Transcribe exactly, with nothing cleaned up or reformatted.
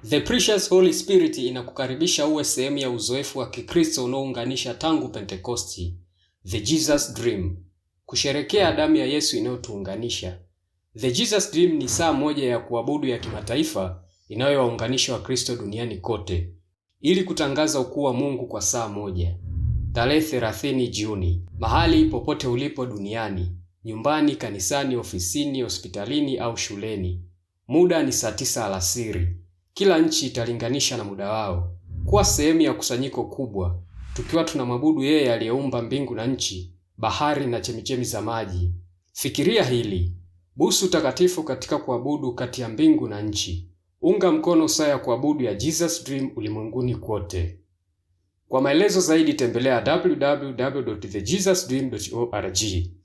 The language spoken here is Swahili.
The Precious Holy Spirit inakukaribisha uwe sehemu ya uzoefu wa Kikristo unaounganisha tangu Pentekosti. The Jesus Dream. Kusherekea damu ya Yesu inayotuunganisha. The Jesus Dream ni saa moja ya kuabudu ya kimataifa inayowaunganisha Wakristo duniani kote, ili kutangaza ukuu wa Mungu kwa saa moja. Tarehe thelathini Juni. Mahali popote ulipo duniani, nyumbani, kanisani, ofisini, hospitalini au shuleni. Muda ni saa tisa alasiri. Kila nchi italinganisha na muda wao. Kuwa sehemu ya kusanyiko kubwa, tukiwa tunamwabudu yeye aliyeumba mbingu na nchi, bahari na chemichemi za maji. Fikiria hili. Busu takatifu katika kuabudu kati ya mbingu na nchi. Unga mkono saa ya kuabudu ya Jesus Dream ulimwenguni kote. Kwa maelezo zaidi tembelea w w w dot the jesus dream dot org.